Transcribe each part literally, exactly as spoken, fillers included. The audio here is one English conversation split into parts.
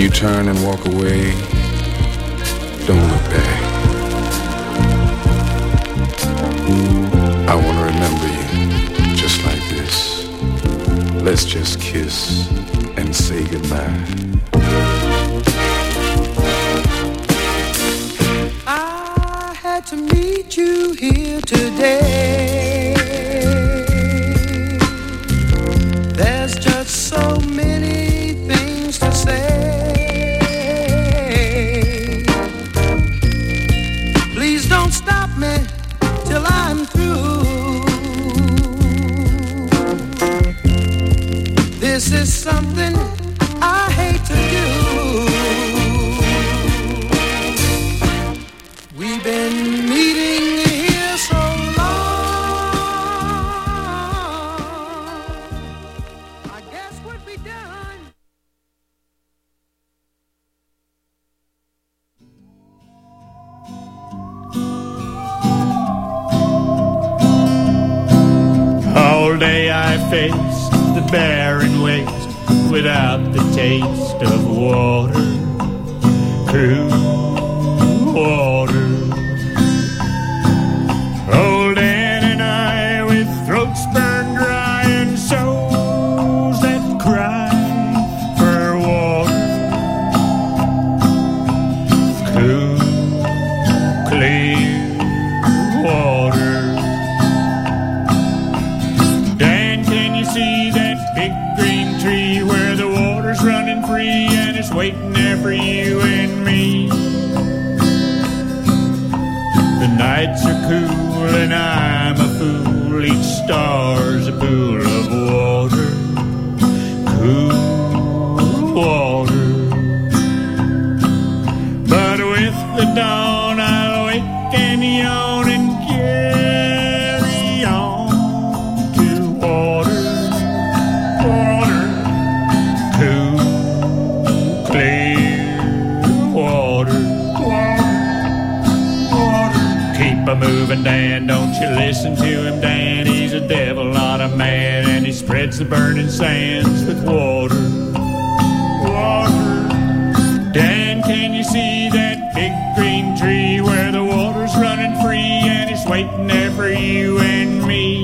you turn and walk away, don't look back. I want to remember you just like this. Let's just kiss and say goodbye. I had to meet you here today. There's just so many things to say. Please don't stop me till I'm through. This is something I hate to do. We've been meeting here so face the barren waste without the taste of water, true water. Old Ann and I with throats burned dry and souls that cry for water, cool, clear water. See that big green tree where the water's running free and it's waiting there for you and me. The nights are cool and I'm a fool. Each star's a pool of water, cool water. But with the dawn I'll wake and yawn and carry on to water. Moving, Dan, don't you listen to him, Dan. He's a devil, not a man, and he spreads the burning sands with water, water. Dan, can you see that big green tree where the water's running free and it's waiting there for you and me?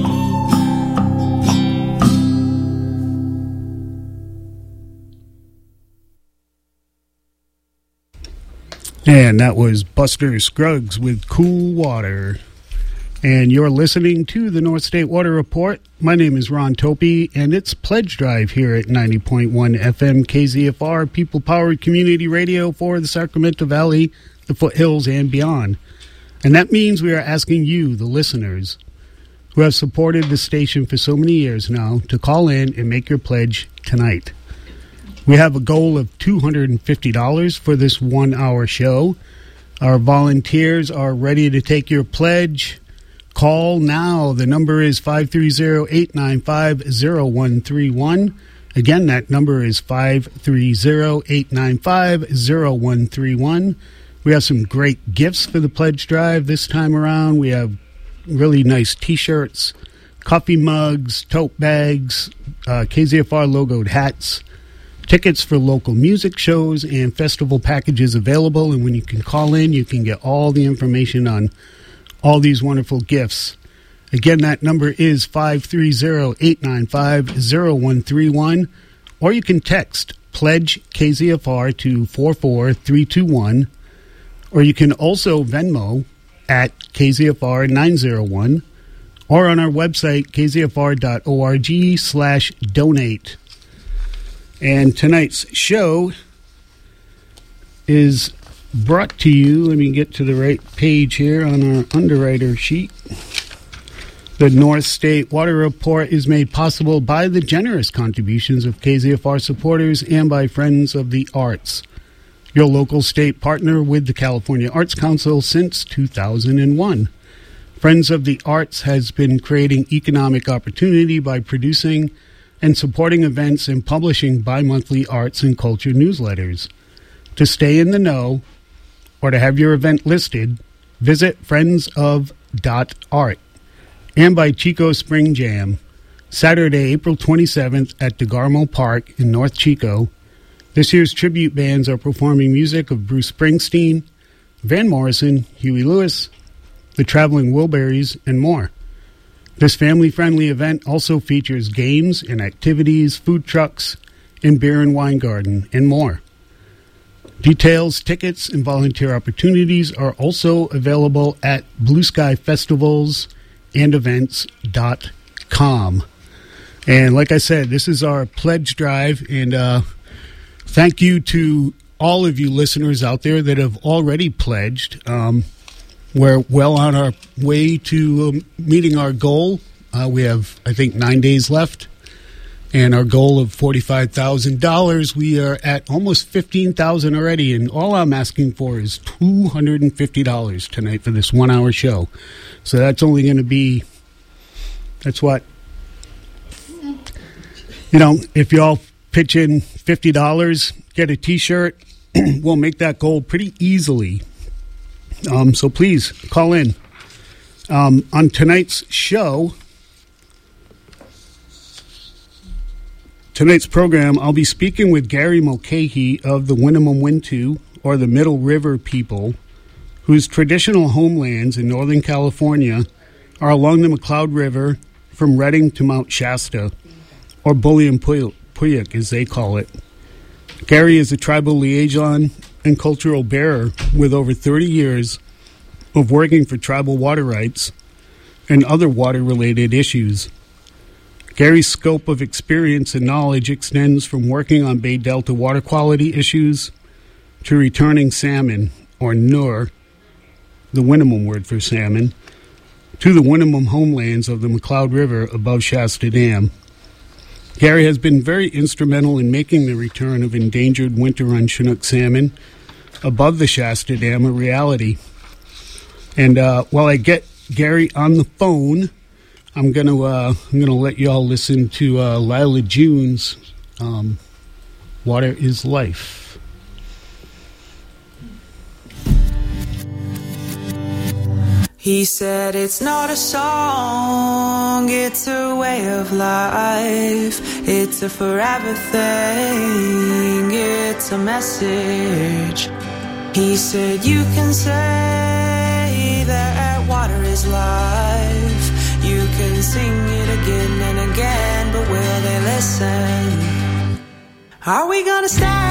And that was Buster Scruggs with Cool Water. And you're listening to the North State Water Report. My name is Ron Topi, and it's Pledge Drive here at ninety point one F M K Z F R, people-powered community radio for the Sacramento Valley, the foothills, and beyond. And that means we are asking you, the listeners, who have supported the station for so many years now, to call in and make your pledge tonight. We have a goal of two hundred fifty dollars for this one-hour show. Our volunteers are ready to take your pledge. Call now. The number is five three zero, eight nine five, zero one three one. Again, that number is five three zero, eight nine five, zero one three one. We have some great gifts for the pledge drive this time around. We have really nice T-shirts, coffee mugs, tote bags, uh, K Z F R logoed hats, tickets for local music shows, and festival packages available. And when you can call in, you can get all the information on all these wonderful gifts. Again, that number is five three zero, eight nine five, zero one three one. Or you can text Pledge K Z F R to four four three two one. Or you can also Venmo at K Z F R nine oh one. Or on our website, k z f r dot org slash donate. And tonight's show is brought to you, let me get to the right page here on our underwriter sheet. The North State Water Report is made possible by the generous contributions of K Z F R supporters and by Friends of the Arts, your local state partner with the California Arts Council since two thousand one. Friends of the Arts has been creating economic opportunity by producing and supporting events and publishing bi-monthly arts and culture newsletters. To stay in the know or to have your event listed, visit friends of dot art. And by Chico Spring Jam, Saturday, April twenty-seventh at DeGarmo Park in North Chico. This year's tribute bands are performing music of Bruce Springsteen, Van Morrison, Huey Lewis, the Traveling Wilburys, and more. This family-friendly event also features games and activities, food trucks, and beer and wine garden, and more. Details, tickets, and volunteer opportunities are also available at blue sky festivals and events dot com. And like I said, this is our pledge drive, and uh, thank you to all of you listeners out there that have already pledged. Um, we're well on our way to um, meeting our goal. Uh, we have, I think, nine days left. And our goal of forty-five thousand dollars, we are at almost fifteen thousand dollars already. And all I'm asking for is two hundred fifty dollars tonight for this one-hour show. So that's only going to be, that's what, you know, if y'all pitch in fifty dollars, get a T-shirt, we'll make that goal pretty easily. Um, so please call in. Um, on tonight's show, tonight's program, I'll be speaking with Gary Mulcahy of the Winnemem Wintu, or the Middle River people, whose traditional homelands in Northern California are along the McCloud River from Redding to Mount Shasta, or Bully and Puyuk, as they call it. Gary is a tribal liaison and cultural bearer with over thirty years of working for tribal water rights and other water-related issues. Gary's scope of experience and knowledge extends from working on Bay Delta water quality issues to returning salmon, or nur, the Winnemem word for salmon, to the Winnemem homelands of the McCloud River above Shasta Dam. Gary has been very instrumental in making the return of endangered winter-run Chinook salmon above the Shasta Dam a reality. And uh, while I get Gary on the phone, I'm gonna uh, I'm gonna let y'all listen to uh, Lila June's um, "Water Is Life." He said it's not a song, it's a way of life. It's a forever thing, it's a message. He said you can say that water is life. You can sing it again and again, but will they listen? Are we gonna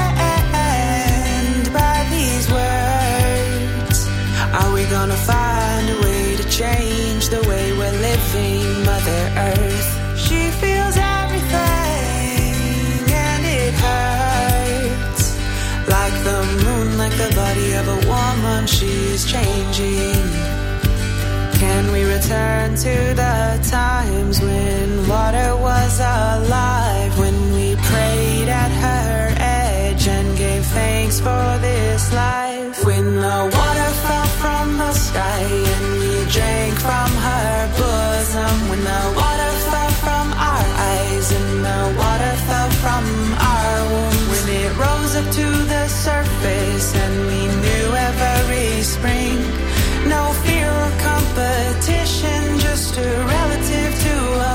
stand by these words? Are we gonna find a way to change the way we're living Mother Earth? She feels everything and it hurts. Like the moon, like the body of a woman, she's changing. Can we return to the times when water was alive? When we prayed at her edge and gave thanks for this life? When the water fell from the sky and we drank from her bosom? When the water fell from our eyes and the water fell from our womb? When it rose up to the surface and we knew every spring? No fear or competition, just a relative to a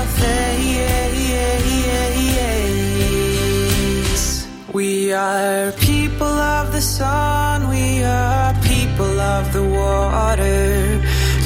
face. We are people of the sun, we are people of the water.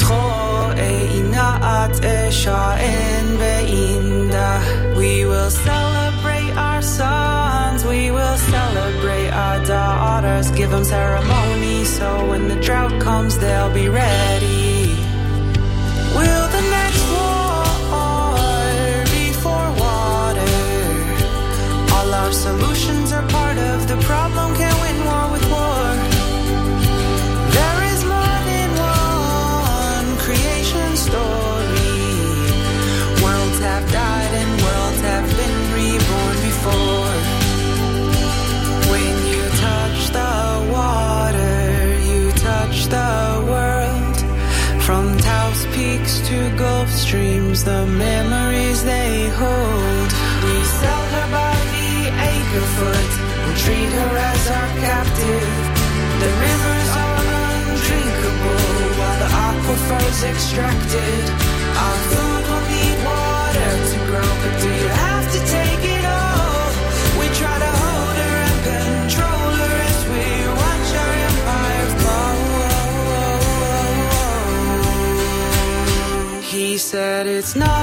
We will celebrate our sons, we will celebrate our daughters. Give them ceremony so when the drought comes they'll be ready. Will the next war be for water? All our solutions are part of the problem. Can't win war with war. There is more than one creation story. Worlds have died and worlds have been reborn before. When you touch the water, you touch the world. From Taos Peaks to Gulf Streams, the memories they hold. We sell her by the acre foot and treat her as our captive. The rivers are undrinkable while the aquifer's extracted. Our food will need water to grow, but do you have to take it all? We try to hold her and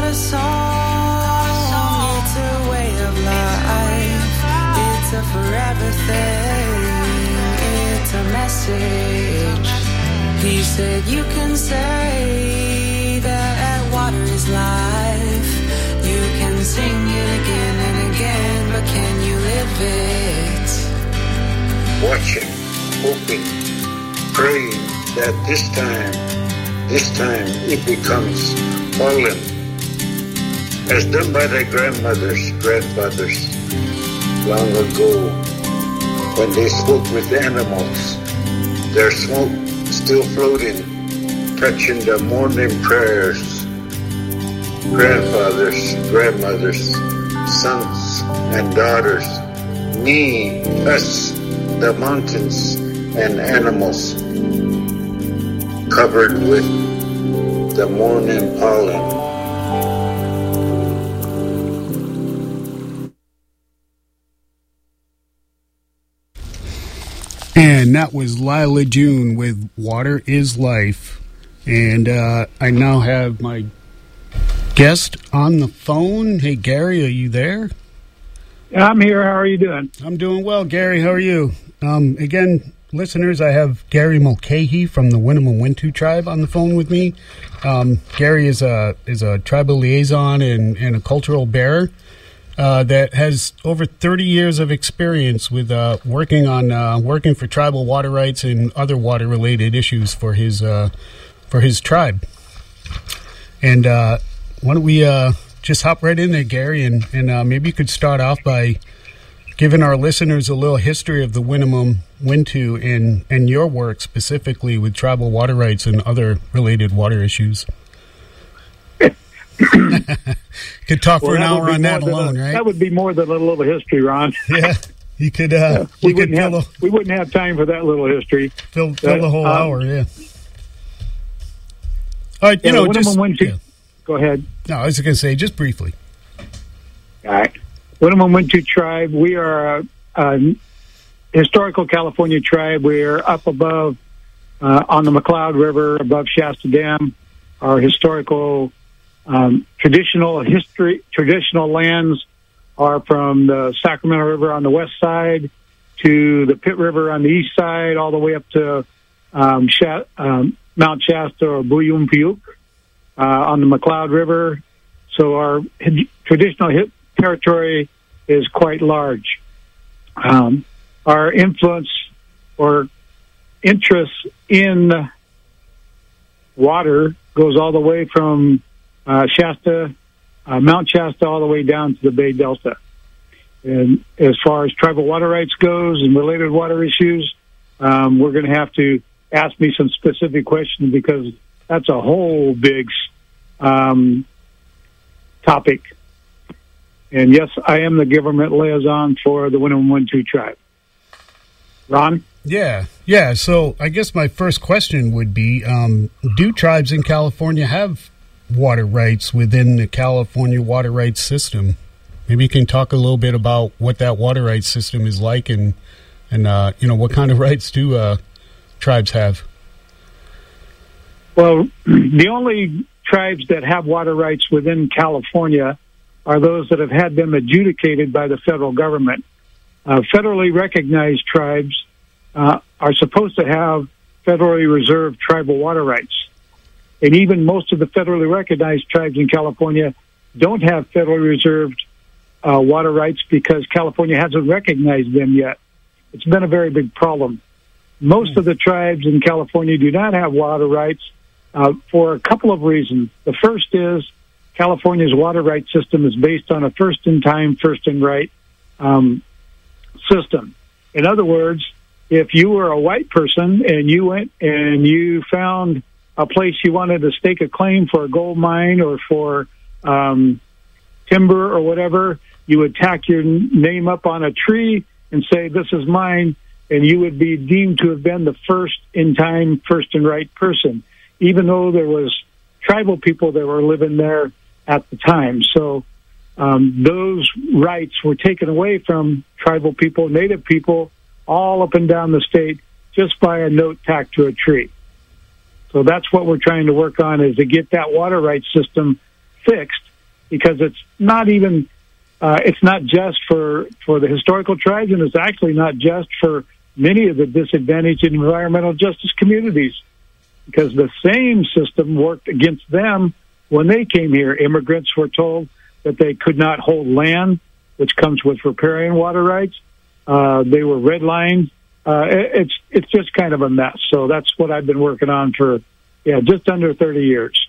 a song, it's a way of life, it's a forever thing, it's a message. He said you can say that water is life, you can sing it again and again, but can you live it? Watching, hoping, praying that this time, this time it becomes pollen, as done by their grandmothers, grandfathers, long ago, when they spoke with animals, their smoke still floating, touching the morning prayers. Grandfathers, grandmothers, sons and daughters, me, us, the mountains and animals, covered with the morning pollen. And that was Lila June with Water is Life. And uh, I now have my guest on the phone. Hey, Gary, are you there? Yeah, I'm here. How are you doing? I'm doing well, Gary. How are you? Um, again, listeners, I have Gary Mulcahy from the Winnemem Wintu tribe on the phone with me. Um, Gary is a is a tribal liaison and, and a cultural bearer uh, that has over thirty years of experience with uh, working on uh, working for tribal water rights and other water related issues for his uh, for his tribe. And uh, why don't we uh, just hop right in there, Gary, and, and uh, maybe you could start off by giving our listeners a little history of the Winnemem Wintu and, and your work specifically with tribal water rights and other related water issues. Could talk well, for an hour on that alone, a, right? That would be more than a little history, Ron. Yeah, you could. Uh, yeah, we, you wouldn't could have, a, we wouldn't have time for that little history. Fill, fill uh, the whole um, hour, yeah. All right, you yeah, know, just... Winnemem Wintu, yeah. Go ahead. No, I was going to say, just briefly. All right. Winnemem Wintu tribe, we are a, a historical California tribe. We're up above, uh, on the McCloud River, above Shasta Dam. Our historical, um, traditional history, traditional lands are from the Sacramento River on the west side to the Pitt River on the east side, all the way up to um, Sha- um, Mount Shasta or Buyumpiyuk uh, on the McCloud River. So our hi- traditional hip territory is quite large. Um, our influence or interest in water goes all the way from uh, Shasta, uh, Mount Shasta, all the way down to the Bay Delta. And as far as tribal water rights goes and related water issues, um, we're going to have to ask me some specific questions because that's a whole big um, topic. And yes, I am the government liaison for the Winnemem Wintu tribe. Ron? Yeah, yeah. So I guess my first question would be, um, do tribes in California have water rights within the California water rights system? Maybe you can talk a little bit about what that water rights system is like and, and uh, you know, what kind of rights do uh, tribes have? Well, the only tribes that have water rights within California are those that have had them adjudicated by the federal government. Uh, federally recognized tribes uh, are supposed to have federally reserved tribal water rights. And even most of the federally recognized tribes in California don't have federally reserved uh, water rights because California hasn't recognized them yet. It's been a very big problem. Most of the tribes in California do not have water rights uh, for a couple of reasons. The first is California's water rights system is based on a first-in-time, first-in-right um, system. In other words, if you were a white person and you went and you found a place you wanted to stake a claim for a gold mine or for um, timber or whatever, you would tack your name up on a tree and say, this is mine, and you would be deemed to have been the first-in-time, first-in-right person, even though there was tribal people that were living there at the time. So um, those rights were taken away from tribal people, native people, all up and down the state just by a note tacked to a tree. So that's what we're trying to work on, is to get that water rights system fixed because it's not even uh, it's not just for for the historical tribes, and it's actually not just for many of the disadvantaged environmental justice communities, because the same system worked against them when they came here. Immigrants were told that they could not hold land, which comes with riparian water rights. Uh, they were redlined. Uh, it, it's it's just kind of a mess. So that's what I've been working on for, yeah, just under thirty years.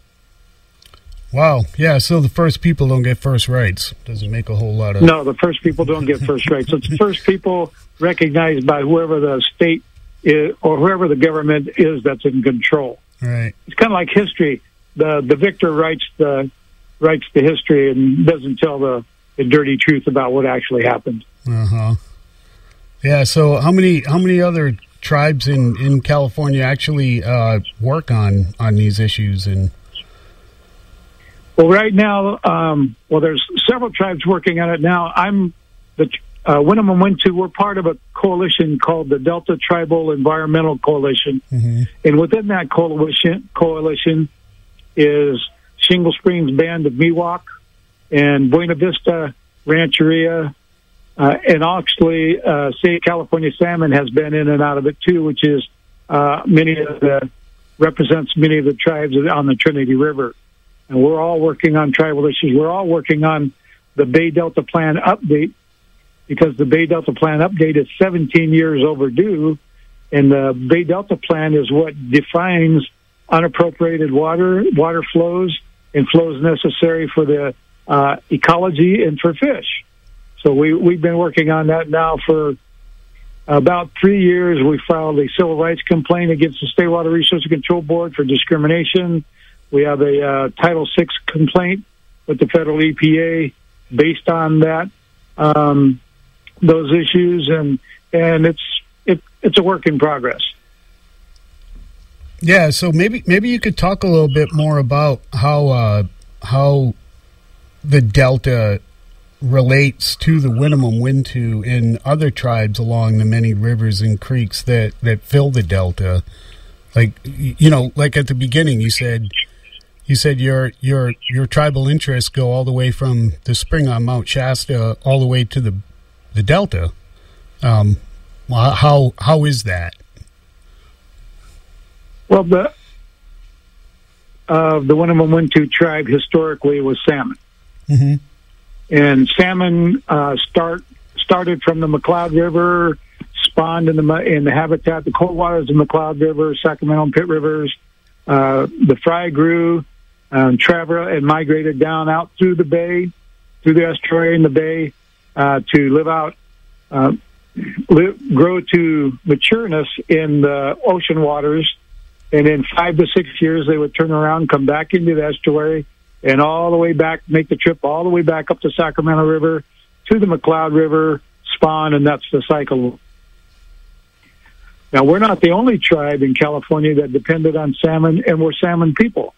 Wow. Yeah, so the first people don't get first rights. Doesn't make a whole lot of... No, the first people don't get first rights. So it's the first people recognized by whoever the state is, or whoever the government is that's in control. Right. It's kind of like history. The the victor writes the writes the history and doesn't tell the, the dirty truth about what actually happened. Uh-huh. Yeah, so how many how many other tribes in, in California actually uh, work on, on these issues? And Well, right now, um, well, there's several tribes working on it now. I'm the uh, Winnemem Wintu. We're part of a coalition called the Delta Tribal Environmental Coalition, mm-hmm. and within that coalition, coalition is Shingle Springs Band of Miwok and Buena Vista Rancheria, uh, and actually, uh, State of California Salmon has been in and out of it too, which is uh, many of the represents many of the tribes on the Trinity River. And we're all working on tribal issues. We're all working on the Bay Delta Plan update, because the Bay Delta Plan update is seventeen years overdue. And the Bay Delta Plan is what defines unappropriated water, water flows, and flows necessary for the uh, ecology and for fish. So we, we've been working on that now for about three years. We filed a civil rights complaint against the State Water Resources Control Board for discrimination. We have a uh, Title six complaint with the federal E P A based on that, um, those issues, and and it's it, it's a work in progress. Yeah, so maybe maybe you could talk a little bit more about how uh, how the Delta relates to the Winnemem Wintu and other tribes along the many rivers and creeks that, that fill the Delta. Like, you know, like at the beginning, you said. You said your your your tribal interests go all the way from the spring on Mount Shasta all the way to the the Delta. Um, how how is that? Well, the uh, the Winnemem Wintu tribe historically was salmon, mm-hmm. and salmon uh, start started from the McCloud River, spawned in the in the habitat, the cold waters of the McCloud River, Sacramento and Pitt Rivers. Uh, the fry grew. Um, traveled and migrated down out through the bay, through the estuary in the bay, uh, to live out, uh, live, grow to matureness in the ocean waters. And in five to six years, they would turn around, come back into the estuary, and all the way back, make the trip all the way back up the Sacramento River to the McCloud River, spawn, and that's the cycle. Now, we're not the only tribe in California that depended on salmon, and we're salmon people.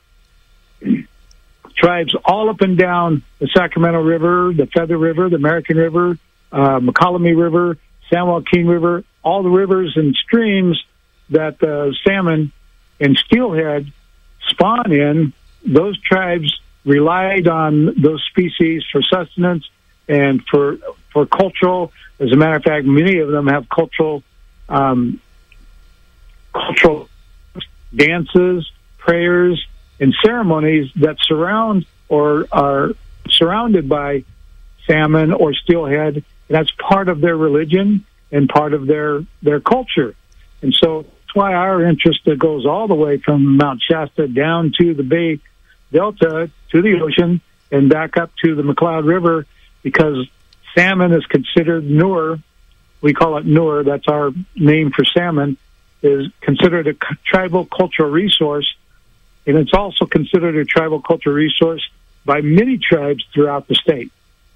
Tribes all up and down the Sacramento River, the Feather River, the American River, uh, McCollum River, San Joaquin River, all the rivers and streams that uh, salmon and steelhead spawn in, those tribes relied on those species for sustenance and for for cultural. As a matter of fact, many of them have cultural um, cultural dances, prayers, and ceremonies that surround or are surrounded by salmon or steelhead. That's part of their religion and part of their, their culture. And so that's why our interest goes all the way from Mount Shasta down to the Bay Delta, to the ocean, and back up to the McCloud River, because salmon is considered Nur. We call it Nur. That's our name for salmon, is considered a tribal cultural resource. And it's also considered a tribal cultural resource by many tribes throughout the state.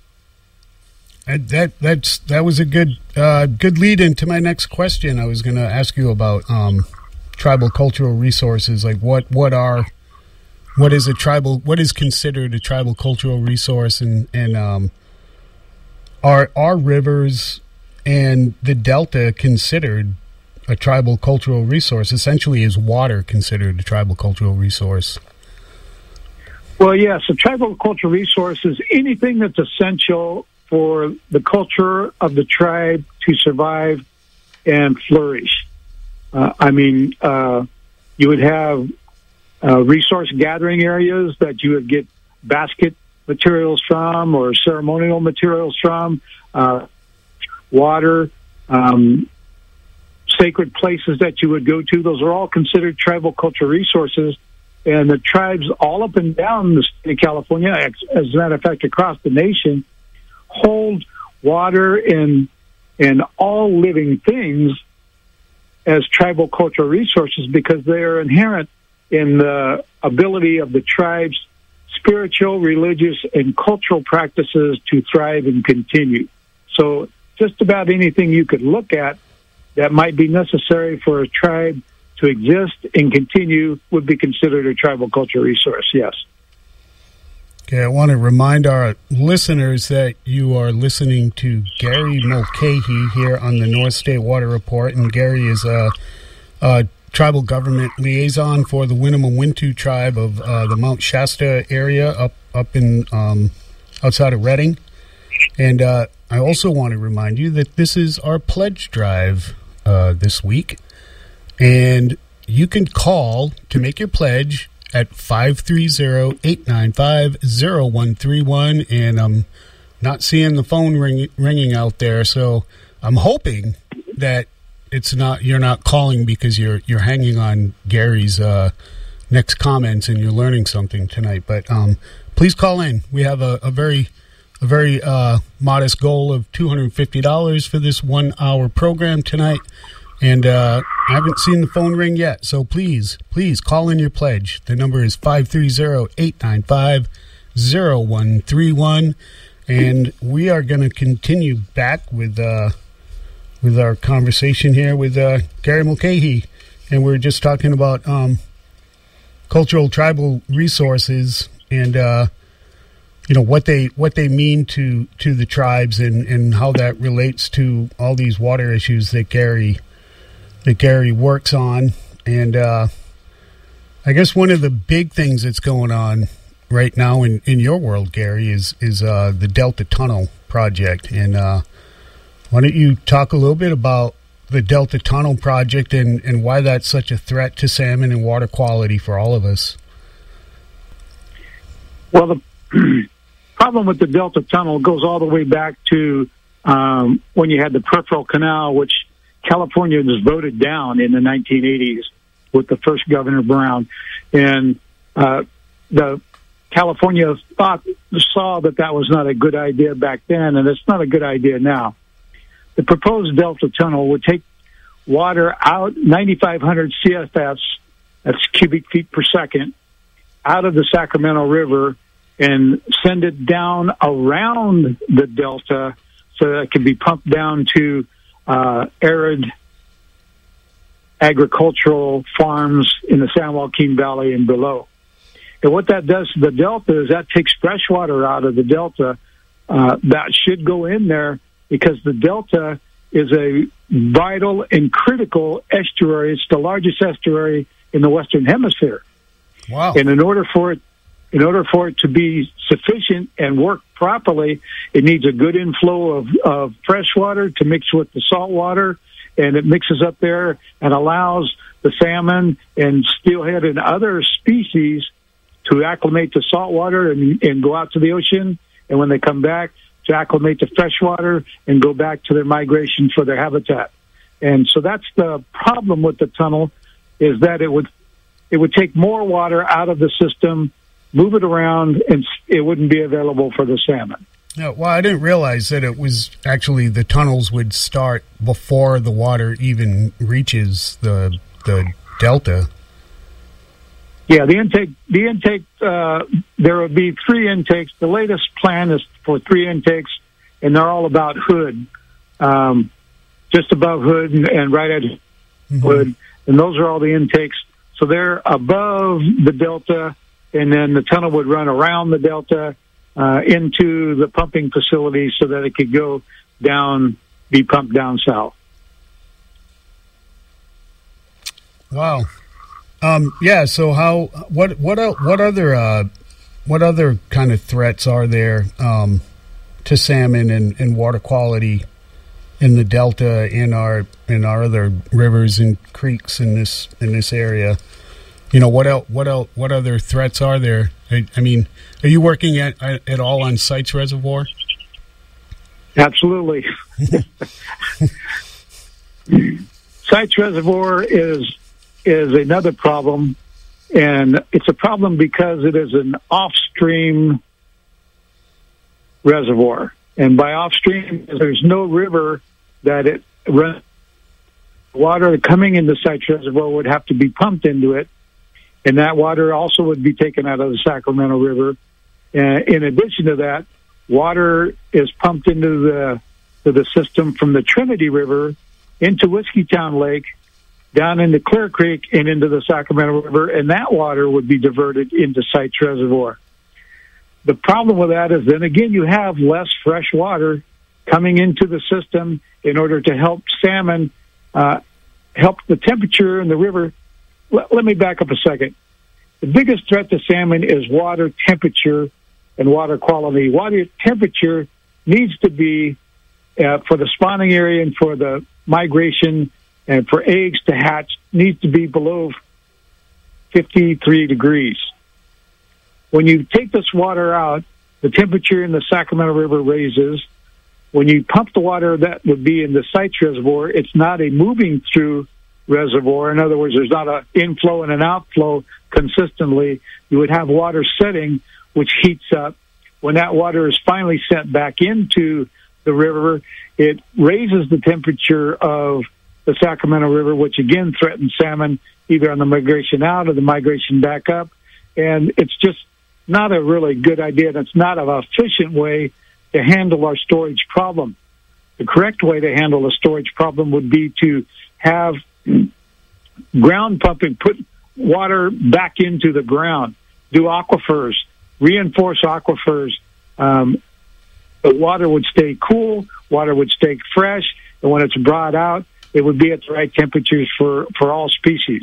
That, that that's that was a good uh, good lead into my next question. I was going to ask you about um, tribal cultural resources. Like what what are what is a tribal what is considered a tribal cultural resource, and and um, are are rivers and the Delta considered a tribal cultural resource? Essentially, is water considered a tribal cultural resource? Well, yes, the tribal cultural resource is anything that's essential for the culture of the tribe to survive and flourish. Uh, I mean, uh, you would have uh, resource gathering areas that you would get basket materials from or ceremonial materials from, uh, water, um, sacred places that you would go to. Those are all considered tribal cultural resources. And the tribes all up and down the state of California, as a matter of fact, across the nation, hold water and and all living things as tribal cultural resources because they are inherent in the ability of the tribe's spiritual, religious, and cultural practices to thrive and continue. So just about anything you could look at that might be necessary for a tribe to exist and continue would be considered a tribal cultural resource, yes. Okay, I want to remind our listeners that you are listening to Gary Mulcahy here on the North State Water Report, and Gary is a, a tribal government liaison for the Winnemem-Wintu tribe of uh, the Mount Shasta area up up in um, outside of Redding. And uh, I also want to remind you that this is our pledge drive uh, this week, and you can call to make your pledge at five three zero, eight nine five, zero one three one, and I'm not seeing the phone ring, ringing out there, so I'm hoping that it's not you're not calling because you're you're hanging on Gary's uh, next comments and you're learning something tonight. But um, please call in. We have a, a very a very uh, modest goal of two hundred fifty dollars for this one hour program tonight. And uh, I haven't seen the phone ring yet, so please, please call in your pledge. The number is five three zero, eight nine five, zero one three one. And we are going to continue back with uh, with our conversation here with uh, Gary Mulcahy. And we're just talking about um, cultural tribal resources and, uh, you know, what they what they mean to, to the tribes and, and how that relates to all these water issues that Gary that Gary works on. And uh, I guess one of the big things that's going on right now in, in your world, Gary, is is uh, the Delta Tunnel project. And uh, why don't you talk a little bit about the Delta Tunnel project and, and why that's such a threat to salmon and water quality for all of us? Well, the problem with the Delta Tunnel goes all the way back to um, when you had the Peripheral Canal, which California was voted down in the nineteen eighties with the first Governor Brown. And uh, the California thought, saw that that was not a good idea back then, and it's not a good idea now. The proposed Delta Tunnel would take water out, ninety-five hundred C F S, that's cubic feet per second, out of the Sacramento River and send it down around the Delta so that it can be pumped down to uh, arid agricultural farms in the San Joaquin Valley and below. And what that does to the Delta is that takes fresh water out of the Delta uh, that should go in there because the Delta is a vital and critical estuary. It's the largest estuary in the Western Hemisphere. Wow. And in order for it, in order for it to be sufficient and work properly, it needs a good inflow of, of fresh water to mix with the salt water, and it mixes up there and allows the salmon and steelhead and other species to acclimate to salt water and, and go out to the ocean, and when they come back, to acclimate to fresh water and go back to their migration for their habitat. And so that's the problem with the tunnel, is that it would it would take more water out of the system, move it around, and it wouldn't be available for the salmon. Yeah, well, I didn't realize that it was actually the tunnels would start before the water even reaches the the delta. Yeah, the intake, the intake, uh, there will be three intakes. The latest plan is for three intakes, and they're all about Hood, um, just above Hood and, and right at mm-hmm. Hood. And those are all the intakes. So they're above the delta, and then the tunnel would run around the delta uh, into the pumping facility so that it could go down, be pumped down south. Wow. Um, yeah. So how? What? What? What other uh, what other kind of threats are there um, to salmon and, and water quality in the delta, in our in our other rivers and creeks in this in this area? You know, what else? What else? What other threats are there? I, I mean, are you working at at all on Sites Reservoir? Absolutely. Sites Reservoir is is another problem, and it's a problem because it is an off-stream reservoir. And by off-stream, there's no river that it runs. Water coming into Sites Reservoir would have to be pumped into it, and that water also would be taken out of the Sacramento River. Uh, in addition to that, water is pumped into the to the system from the Trinity River into Whiskeytown Lake, down into Clear Creek, and into the Sacramento River, and that water would be diverted into Sites Reservoir. The problem with that is then again you have less fresh water coming into the system in order to help salmon, uh, help the temperature in the river. Let, let me back up a second. The biggest threat to salmon is water temperature and water quality. Water temperature needs to be, uh, for the spawning area and for the migration and for eggs to hatch, needs to be below fifty-three degrees. When you take this water out, the temperature in the Sacramento River raises. When you pump the water that would be in the Sites Reservoir, it's not a moving through reservoir. In other words, there's not an inflow and an outflow consistently. You would have water setting, which heats up. When that water is finally sent back into the river, it raises the temperature of the Sacramento River, which again threatens salmon either on the migration out or the migration back up. And it's just not a really good idea, and it's not an efficient way to handle our storage problem. The correct way to handle a storage problem would be to have ground pumping, put water back into the ground, do aquifers, reinforce aquifers. Um, the water would stay cool, water would stay fresh, and when it's brought out, it would be at the right temperatures for, for all species.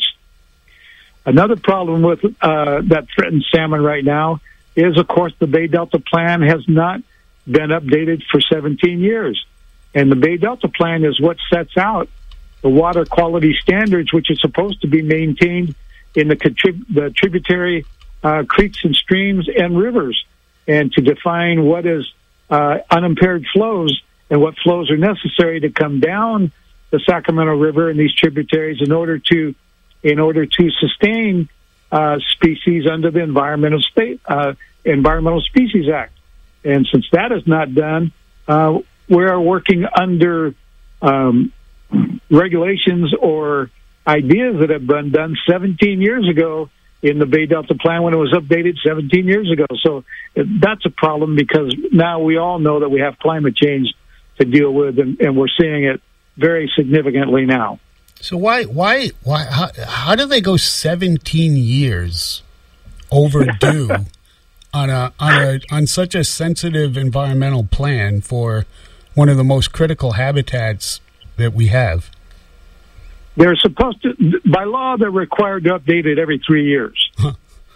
Another problem with uh, that threatens salmon right now is, of course, the Bay Delta Plan has not been updated for seventeen years. And the Bay Delta Plan is what sets out the water quality standards, which is supposed to be maintained in the, contrib- the tributary uh, creeks and streams and rivers, and to define what is uh, unimpaired flows and what flows are necessary to come down the Sacramento River and these tributaries in order to in order to sustain uh, species under the Environmental State uh, Environmental Species Act. And since that is not done, uh, we are working under um, regulations or ideas that have been done seventeen years ago in the Bay Delta Plan when it was updated seventeen years ago. So that's a problem because now we all know that we have climate change to deal with, and, and we're seeing it very significantly now. So why, why, why, how, how do they go seventeen years overdue on a on a on such a sensitive environmental plan for one of the most critical habitats that we have? They're supposed to, by law, they're required to update it every three years. Huh.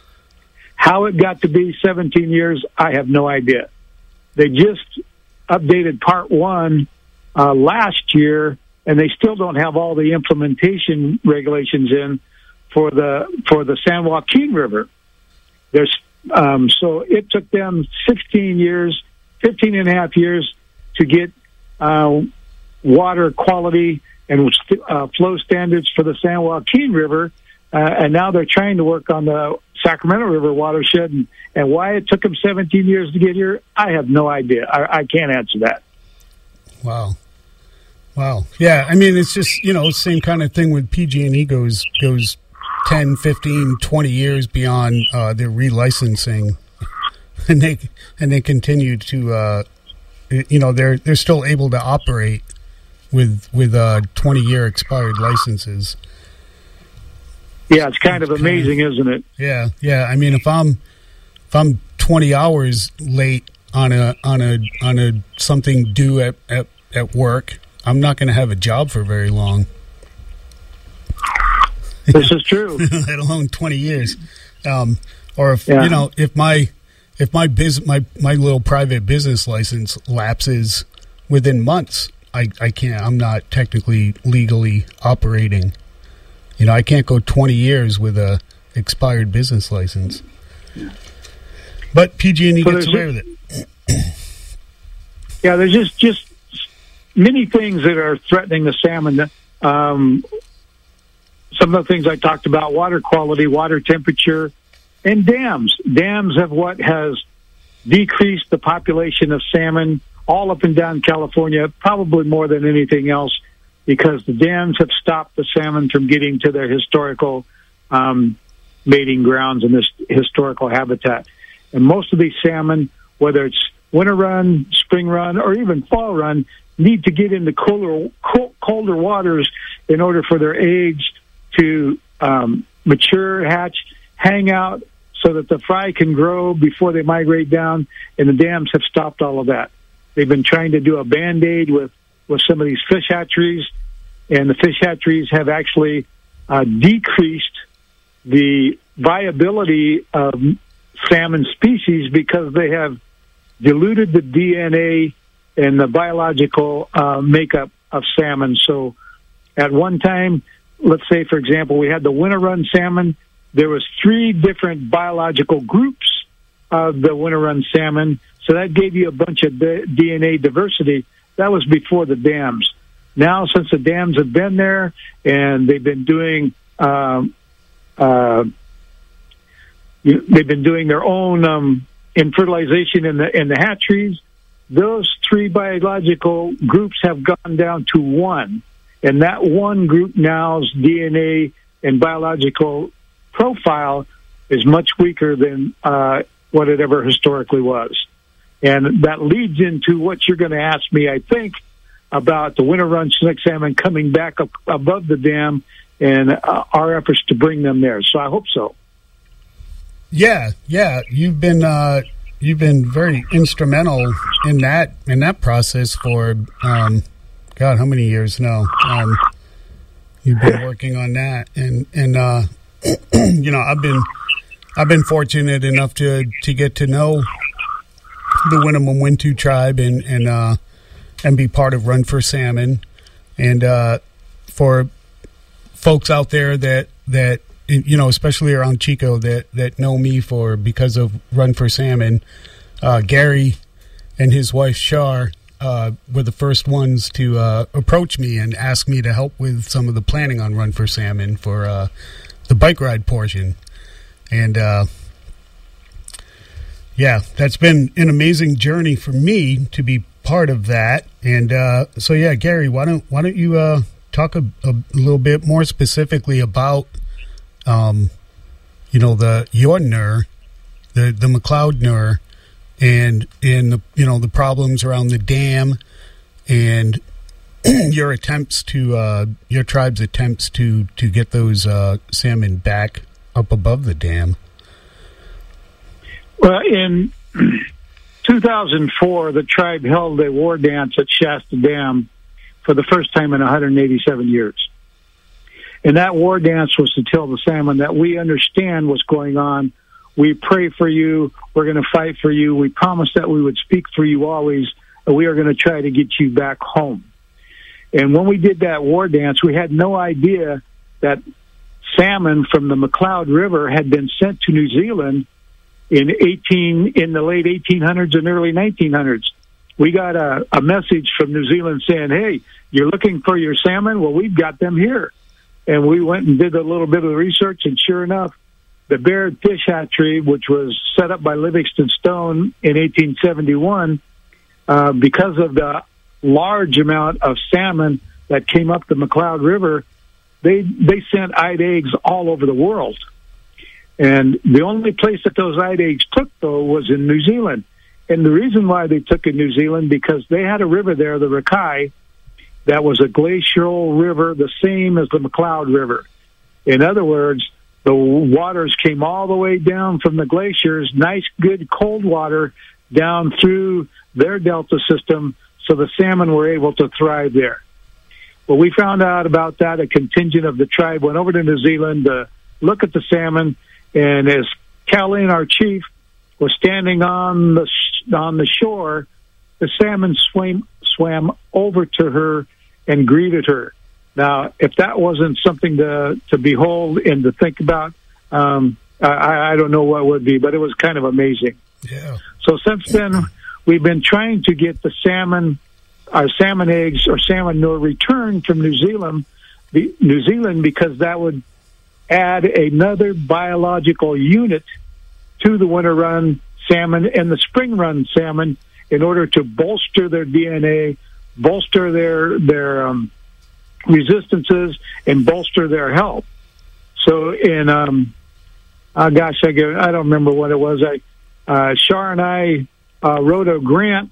How it got to be seventeen years, I have no idea. They just updated part one uh, last year, and they still don't have all the implementation regulations in for the for the San Joaquin River. There's um, so it took them sixteen years, fifteen and a half years to get uh, water quality and uh, flow standards for the San Joaquin River, uh, and now they're trying to work on the Sacramento River watershed. And, and why it took them seventeen years to get here, I have no idea. I, I can't answer that. Wow. Wow. Yeah, I mean, it's just, you know, same kind of thing with P G and E goes, goes ten, fifteen, twenty years beyond uh, their relicensing. And they and they continue to, uh, you know, they're they're still able to operate with with uh, twenty-year expired licenses. Yeah, it's kind of amazing, isn't it? Yeah, yeah. I mean, if I'm if I'm twenty hours late on a on a on a something due at at, at work, I'm not going to have a job for very long. This is true. Let alone twenty years. Um, or if yeah. you know, if my if my biz, my my little private business license lapses within months, I, I can't. I'm not technically legally operating. You know, I can't go twenty years with a expired business license. But P G and E so gets away with it. Yeah, there's just just many things that are threatening the salmon. Um, some of the things I talked about: water quality, water temperature, and dams. Dams have what has decreased the population of salmon all up and down California, probably more than anything else, because the dams have stopped the salmon from getting to their historical um, mating grounds and this historical habitat. And most of these salmon, whether it's winter run, spring run, or even fall run, need to get into cooler, colder waters in order for their eggs to um, mature, hatch, hang out, so that the fry can grow before they migrate down, and the dams have stopped all of that. They've been trying to do a Band-Aid with, with some of these fish hatcheries, and the fish hatcheries have actually uh, decreased the viability of salmon species because they have diluted the D N A and the biological uh, makeup of salmon. So at one time, let's say, for example, we had the winter run salmon. There was three different biological groups of the winter run salmon. So that gave you a bunch of D N A diversity. That was before the dams. Now, since the dams have been there and they've been doing, um, uh, they've been doing their own um, infertilization in the in the hatcheries, those three biological groups have gone down to one, and that one group now's D N A and biological profile is much weaker than uh, what it ever historically was. And that leads into what you're going to ask me, I think, about the winter run snook salmon coming back up above the dam and uh, our efforts to bring them there. So I hope so. Yeah, yeah, you've been uh, you've been very instrumental in that in that process for um, God, how many years now? Um, you've been working on that, and and uh, you know, I've been I've been fortunate enough to to get to know the Winnemem Wintu tribe and and uh, and be part of Run for Salmon, and uh, for folks out there that that you know, especially around Chico, that that know me for because of Run for Salmon, uh, Gary and his wife Shar uh, were the first ones to uh, approach me and ask me to help with some of the planning on Run for Salmon for uh, the bike ride portion, and. Uh, Yeah, that's been an amazing journey for me to be part of that. And uh, so, yeah, Gary, why don't why don't you uh, talk a, a little bit more specifically about, um, you know, the your N U R, the the McLeod N U R, and and the you know the problems around the dam, and your attempts to uh, your tribe's attempts to to get those uh, salmon back up above the dam. Well, in two thousand four, the tribe held a war dance at Shasta Dam for the first time in one hundred eighty-seven years. And that war dance was to tell the salmon that we understand what's going on. We pray for you. We're going to fight for you. We promise that we would speak for you always, and we are going to try to get you back home. And when we did that war dance, we had no idea that salmon from the McLeod River had been sent to New Zealand in eighteen in the late eighteen hundreds and early nineteen hundreds. We got a, a message from New Zealand saying, hey, you're looking for your salmon? Well, we've got them here. And we went and did a little bit of research, and sure enough, the Baird Fish Hatchery, which was set up by Livingston Stone in eighteen seventy-one, uh, because of the large amount of salmon that came up the McLeod River, they they sent eyed eggs all over the world. And the only place that those eyed eggs took, though, was in New Zealand. And the reason why they took in New Zealand, because they had a river there, the Rakai, that was a glacial river, the same as the McLeod River. In other words, the waters came all the way down from the glaciers, nice, good, cold water, down through their delta system, so the salmon were able to thrive there. Well, we found out about that. A contingent of the tribe went over to New Zealand to look at the salmon. And as Colleen, our chief, was standing on the on the shore, the salmon swam swam over to her and greeted her. Now, if that wasn't something to to behold and to think about, um, I, I don't know what would be. But it was kind of amazing. Yeah. So since then, we've been trying to get the salmon, our salmon eggs or salmon nor returned from New Zealand, the, New Zealand, because that would add another biological unit to the winter run salmon and the spring run salmon in order to bolster their D N A, bolster their their um, resistances, and bolster their health. So in, um, oh gosh, I, give, I don't remember what it was. I uh, Shar and I uh, wrote a grant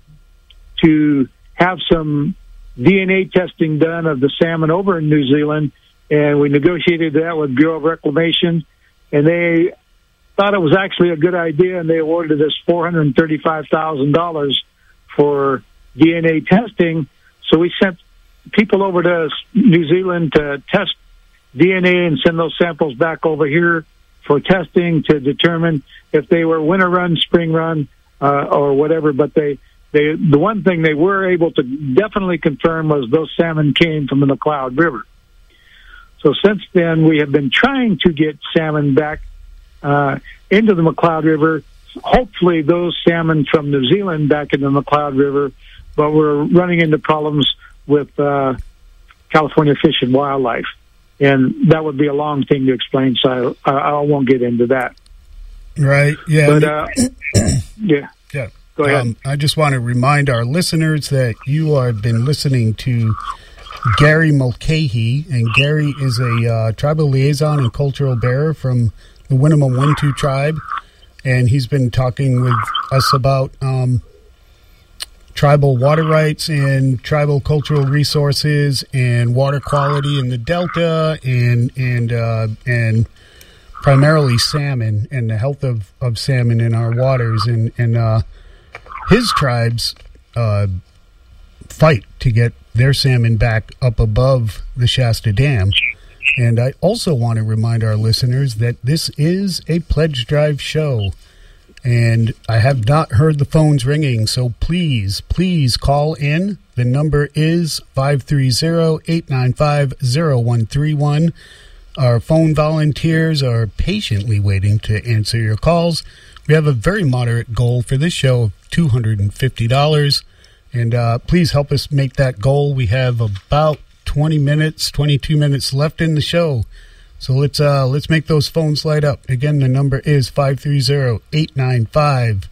to have some D N A testing done of the salmon over in New Zealand, and we negotiated that with Bureau of Reclamation, and they thought it was actually a good idea, and they awarded us four hundred thirty-five thousand dollars for D N A testing. So we sent people over to New Zealand to test D N A and send those samples back over here for testing to determine if they were winter run, spring run, uh, or whatever. But they, they, the one thing they were able to definitely confirm was those salmon came from the McCloud River. So since then, we have been trying to get salmon back uh, into the McCloud River. Hopefully, those salmon from New Zealand back into the McCloud River, but we're running into problems with uh, California Fish and Wildlife, and that would be a long thing to explain. So I, I won't get into that. Right? Yeah. But uh, yeah. Yeah. Go ahead. Um, I just want to remind our listeners that you have been listening to Gary Mulcahy, and Gary is a uh, tribal liaison and cultural bearer from the Winnemem Wintu tribe, and he's been talking with us about um, tribal water rights and tribal cultural resources and water quality in the Delta, and and uh, and primarily salmon and the health of, of salmon in our waters, and and uh, his tribes uh, fight to get their salmon back up above the Shasta Dam. And I also want to remind our listeners that this is a pledge drive show, and I have not heard the phones ringing, so please, please call in. The number is five three zero, eight nine five, zero one three one. Our phone volunteers are patiently waiting to answer your calls. We have a very moderate goal for this show of two hundred fifty dollars. And uh, please help us make that goal. We have about twenty minutes, twenty-two minutes left in the show. So let's uh, let's make those phones light up. Again, the number is five three zero, eight nine five,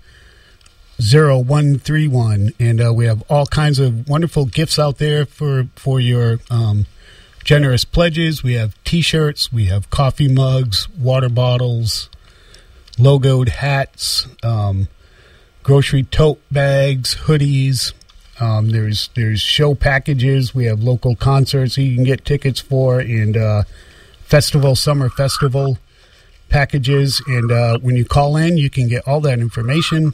zero one three one. And uh, we have all kinds of wonderful gifts out there for, for your um, generous pledges. We have T-shirts, we have coffee mugs, water bottles, logoed hats, um, grocery tote bags, hoodies. Um, there's there's show packages. We have local concerts you can get tickets for, and uh, festival, summer festival packages. And uh, when you call in, you can get all that information.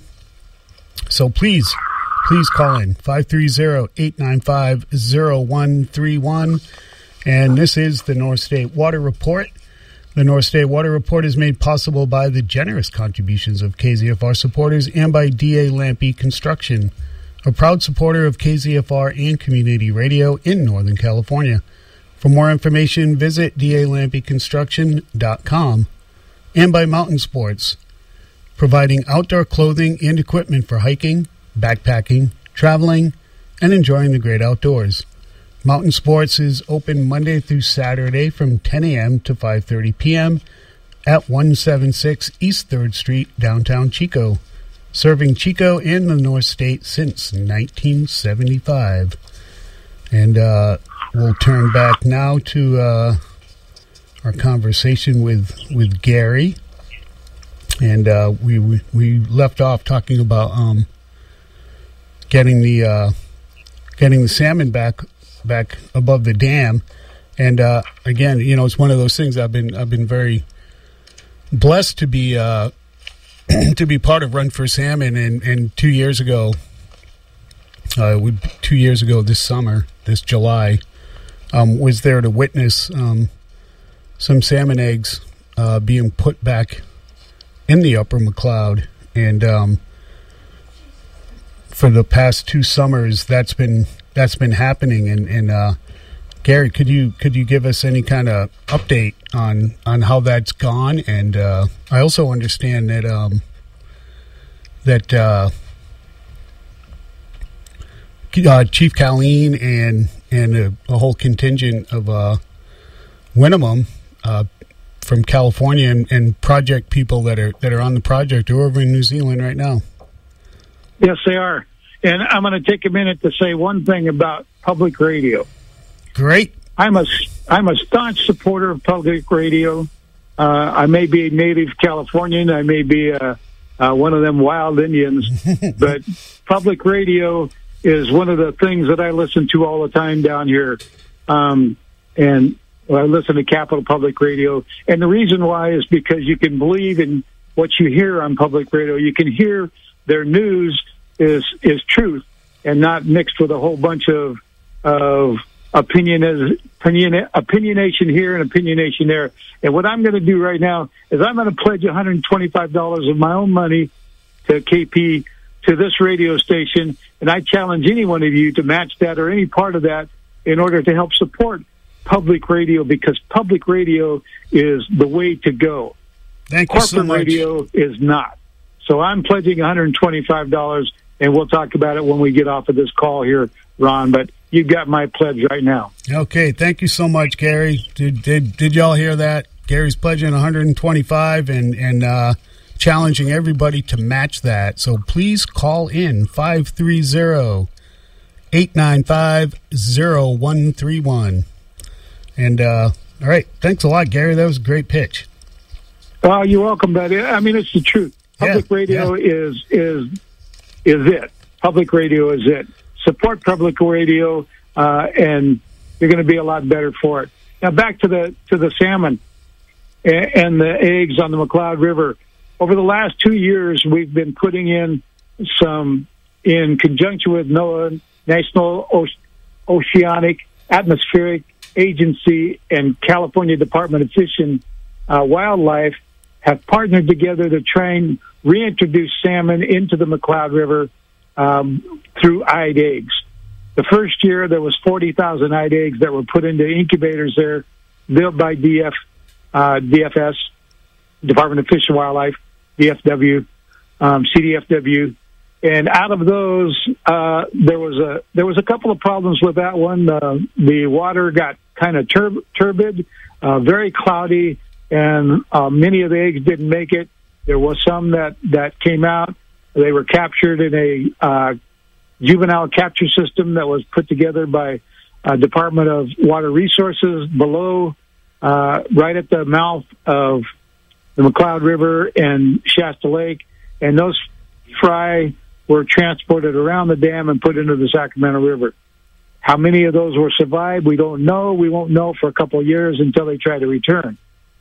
So please, please call in, five three zero, eight nine five, zero one three one. And this is the North State Water Report. The North State Water Report is made possible by the generous contributions of K Z F R supporters and by D A Lampy Construction, a proud supporter of K Z F R and community radio in Northern California. For more information, visit d a lampy construction dot com. And by Mountain Sports, providing outdoor clothing and equipment for hiking, backpacking, traveling, and enjoying the great outdoors. Mountain Sports is open Monday through Saturday from ten a.m. to five thirty p.m. at one seventy-six East third Street, downtown Chico, serving Chico and the North State since nineteen seventy-five. And uh, we'll turn back now to uh, our conversation with with Gary. And uh, we, we we left off talking about um, getting the uh, getting the salmon back back above the dam. And uh, again, you know, it's one of those things I've been I've been very blessed to be. Uh, to be part of Run for Salmon, and, and two years ago, uh, we, two years ago this summer, this July, um, was there to witness um, some salmon eggs uh, being put back in the Upper McCloud, and um, for the past two summers, that's been that's been happening. And, and uh, Gary, could you could you give us any kind of update on on how that's gone? And uh, I also understand that um, that uh, uh, Chief Colleen and and a, a whole contingent of uh, Winnemem uh, from California and, and project people that are that are on the project are over in New Zealand right now. Yes, they are. And I'm going to take a minute to say one thing about public radio. Great. I'm a, I'm a staunch supporter of public radio. Uh, I may be a native Californian. I may be uh, uh, one of them wild Indians. But public radio is one of the things that I listen to all the time down here. Um, and well, I listen to Capital Public Radio. And the reason why is because you can believe in what you hear on public radio. You can hear their news is is truth and not mixed with a whole bunch of of opinion opinion opinionation here and opinionation there. And what I'm going to do right now is I'm going to pledge one hundred twenty-five dollars of my own money to K P, to this radio station, and I challenge any one of you to match that or any part of that in order to help support public radio, because public radio is the way to go. Thank you so much. Corporate radio is not. So I'm pledging one hundred twenty-five dollars, and we'll talk about it when we get off of this call here, Ron. But you've got my pledge right now. Okay, thank you so much, Gary. Did did, did y'all hear that? Gary's pledging one hundred twenty-five and and uh, challenging everybody to match that. So please call in five three zero, eight nine five, zero one three one. And uh, all right, thanks a lot, Gary. That was a great pitch. Well, you're welcome, buddy. I mean, it's the truth. Public yeah, radio yeah. is is is it. Public radio is it. Support public radio, uh, and you're going to be a lot better for it. Now, back to the to the salmon and, and the eggs on the McCloud River. Over the last two years, we've been putting in some, in conjunction with NOAA, National o- Oceanic Atmospheric Agency, and California Department of Fish and uh, Wildlife, have partnered together to try and reintroduce salmon into the McCloud River um, through eyed eggs. The first year, there was forty thousand eyed eggs that were put into incubators there, built by D F, uh, D F S, Department of Fish and Wildlife, D F W, um, C D F W. And out of those, uh, there was a there was a couple of problems with that one. Uh, the water got kind of tur- turbid, uh, very cloudy, and uh, many of the eggs didn't make it. There was some that, that came out. They were captured in a uh, juvenile capture system that was put together by uh, Department of Water Resources below, uh, right at the mouth of the McCloud River and Shasta Lake. And those fry were transported around the dam and put into the Sacramento River. How many of those were survived, we don't know. We won't know for a couple of years until they try to return.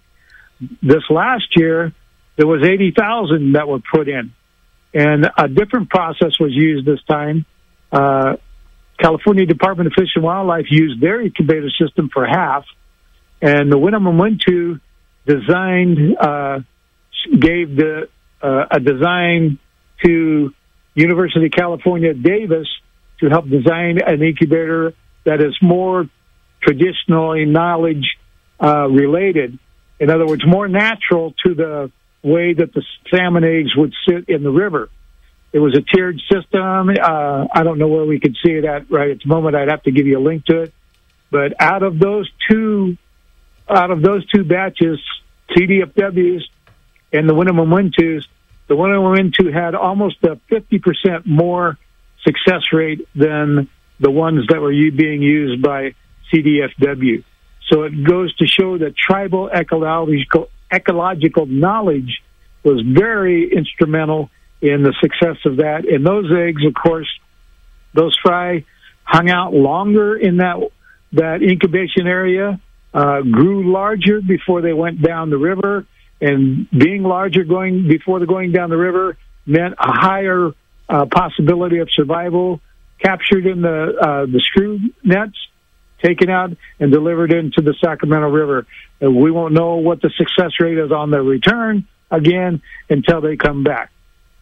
This last year, there was eighty thousand that were put in, and a different process was used this time. Uh, California Department of Fish and Wildlife used their incubator system for half, and the Winnemem Wintu designed, uh, gave the uh, a design to University of California, Davis, to help design an incubator that is more traditionally knowledge uh, related. In other words, more natural to the way that the salmon eggs would sit in the river. It was a tiered system. Uh, I don't know where we could see it at right at the moment. I'd have to give you a link to it. But out of those two, out of those two batches, C D F Ws and the Winnemem Wintus, the Winnemem Wintu had almost a fifty percent more success rate than the ones that were being used by C D F W. So it goes to show that tribal ecological, ecological knowledge was very instrumental in the success of that. And those eggs, of course, those fry hung out longer in that that incubation area, uh, grew larger before they went down the river, and being larger going before the going down the river meant a higher uh, possibility of survival. Captured in the uh, the screw nets, taken out and delivered into the Sacramento River. And we won't know what the success rate is on their return again until they come back.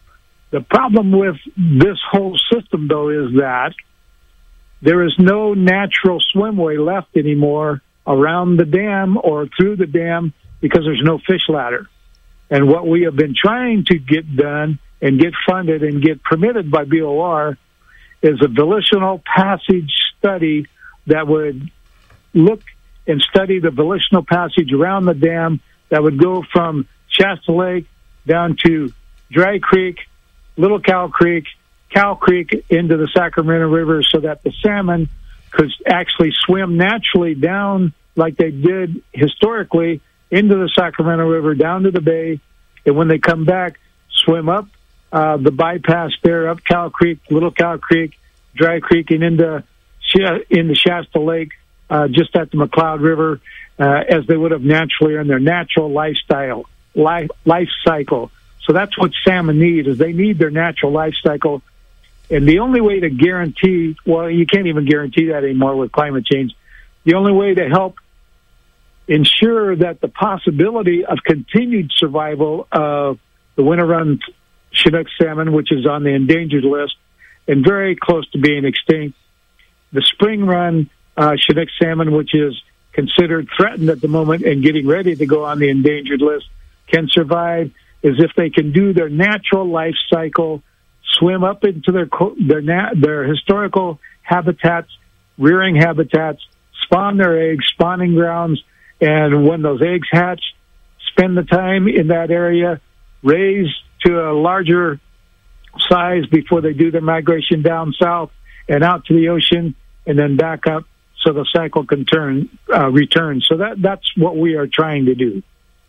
The problem with this whole system, though, is that there is no natural swimway left anymore around the dam or through the dam because there's no fish ladder. And what we have been trying to get done and get funded and get permitted by B O R is a volitional passage study that would look and study the volitional passage around the dam that would go from Shasta Lake down to Dry Creek, Little Cow Creek, Cow Creek into the Sacramento River so that the salmon could actually swim naturally down like they did historically into the Sacramento River, down to the bay, and when they come back, swim up uh, the bypass there, up Cow Creek, Little Cow Creek, Dry Creek, and into, into Shasta Lake, uh, just at the McCloud River, uh, as they would have naturally in their natural lifestyle, life, life cycle. So that's what salmon need, is they need their natural life cycle. And the only way to guarantee, well, you can't even guarantee that anymore with climate change. The only way to help ensure that the possibility of continued survival of the winter run Chinook salmon, which is on the endangered list and very close to being extinct, the spring run uh, Chinook salmon, which is considered threatened at the moment and getting ready to go on the endangered list, can survive, is if they can do their natural life cycle, swim up into their their na- their historical habitats, rearing habitats, spawn their eggs, spawning grounds, and when those eggs hatch, spend the time in that area, raise to a larger size before they do their migration down south and out to the ocean, and then back up so the cycle can turn uh, return. So that that's what we are trying to do.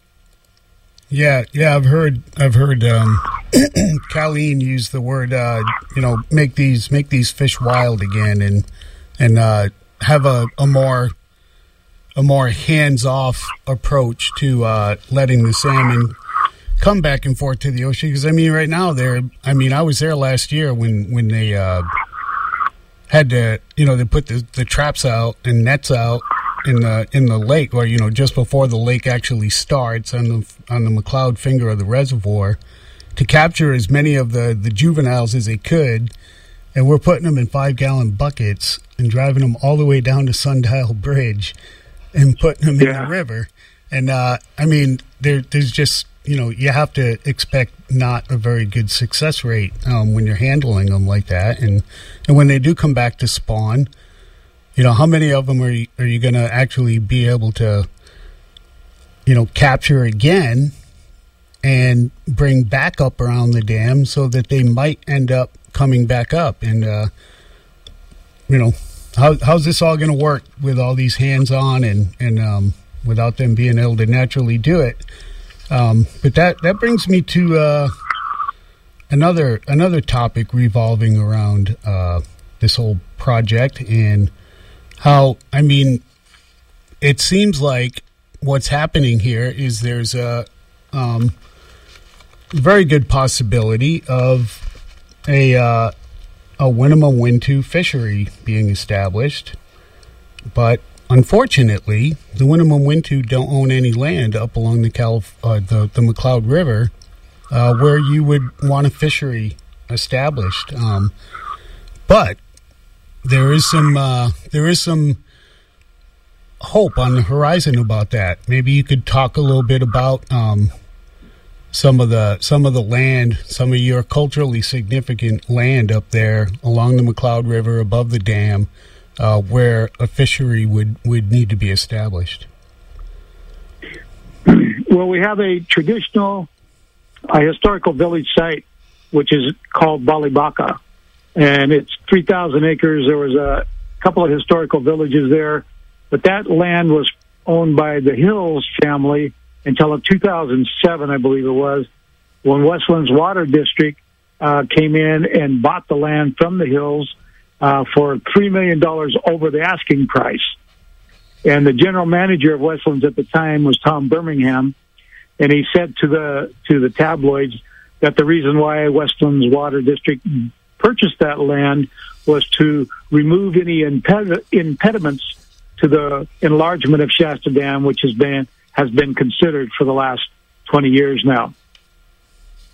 Yeah, yeah, I've heard, I've heard um, Colleen use the word, uh, you know, make these make these fish wild again, and and uh, have a, a more a more hands-off approach to uh, letting the salmon come back and forth to the ocean. Because I mean, right now they're, I mean, I was there last year when when they uh, had to, you know, they put the, the traps out and nets out in the in the lake, or you know, just before the lake actually starts on the on the McCloud finger of the reservoir, to capture as many of the the juveniles as they could, and we're putting them in five gallon buckets and driving them all the way down to Sundial Bridge and putting them yeah. in the river. And uh, I mean, there there's just, you know, you have to expect not a very good success rate um, when you're handling them like that, and and when they do come back to spawn. You know, how many of them are you, are you going to actually be able to, you know, capture again and bring back up around the dam so that they might end up coming back up? And, uh, you know, how, how's this all going to work with all these hands-on and, and um, without them being able to naturally do it? Um, but that, that brings me to uh, another another topic revolving around uh, this whole project, and how, I mean, it seems like what's happening here is there's a um, very good possibility of a uh, a Winnemem-Wintu fishery being established, but unfortunately, the Winnemem-Wintu don't own any land up along the Calif- uh, the, the McCloud River uh, where you would want a fishery established. Um, but There is some uh, there is some hope on the horizon about that. Maybe you could talk a little bit about um, some of the some of the land, some of your culturally significant land up there along the McCloud River, above the dam, uh, where a fishery would, would need to be established. Well, we have a traditional, a historical village site, which is called Balibaka. And it's three thousand acres. There was a couple of historical villages there, but that land was owned by the Hills family until two thousand seven, I believe it was, when Westlands Water District uh, came in and bought the land from the Hills uh, for three million dollars over the asking price. And the general manager of Westlands at the time was Tom Birmingham, and he said to the to the tabloids that the reason why Westlands Water District purchased that land was to remove any imped- impediments to the enlargement of Shasta Dam, which has been has been considered for the last twenty years now.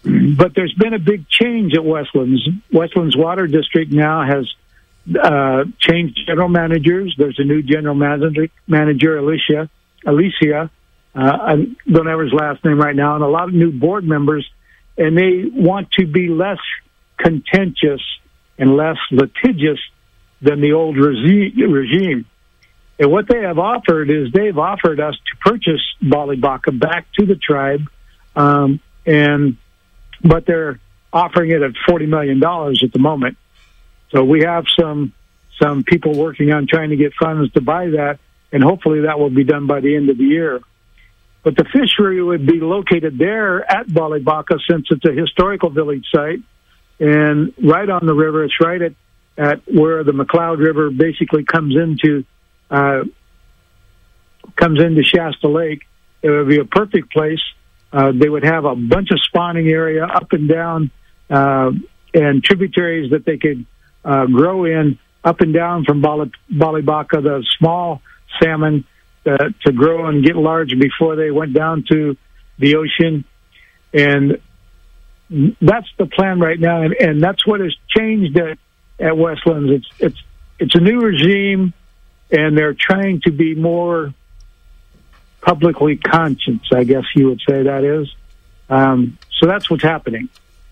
but there's been a big change at Westlands. Westlands Water District now has uh, changed general managers. There's a new general manager, manager Alicia. Alicia, uh, I don't have his last name right now, and a lot of new board members, and they want to be less contentious and less litigious than the old regime. And what they have offered is they've offered us to purchase Bali Baka back to the tribe, um, and but they're offering it at forty million dollars at the moment. So we have some some people working on trying to get funds to buy that, and hopefully that will be done by the end of the year. But the fishery would be located there at Bali Baka, since it's a historical village site, and right on the river. It's right at, at where the McLeod River basically comes into uh, comes into Shasta Lake. It would be a perfect place. Uh, they would have a bunch of spawning area up and down, uh, and tributaries that they could uh, grow in up and down from Bali, Bali Baka, the small salmon uh, to grow and get large before they went down to the ocean. And that's the plan right now, and, and that's what has changed at, at Westlands. It's it's it's a new regime, and they're trying to be more publicly conscious, I guess you would say that is. Um, so that's what's happening.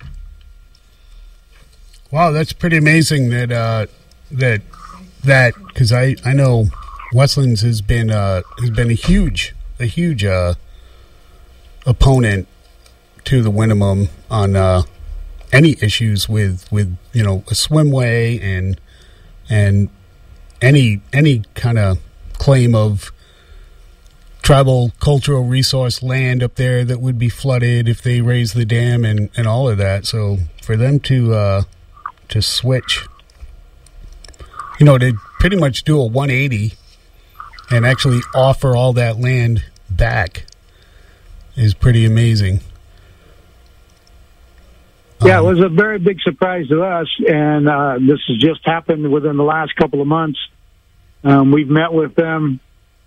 Wow, that's pretty amazing that uh, that that because I, I know Westlands has been uh, has been a huge a huge uh, opponent to the Winnemem on uh, any issues with, with you know a swimway and and any any kind of claim of tribal cultural resource land up there that would be flooded if they raise the dam and, and all of that. So for them to uh, to switch, you know, to pretty much do a one eighty and actually offer all that land back is pretty amazing. Yeah, it was a very big surprise to us, and uh, this has just happened within the last couple of months. Um, we've met with them,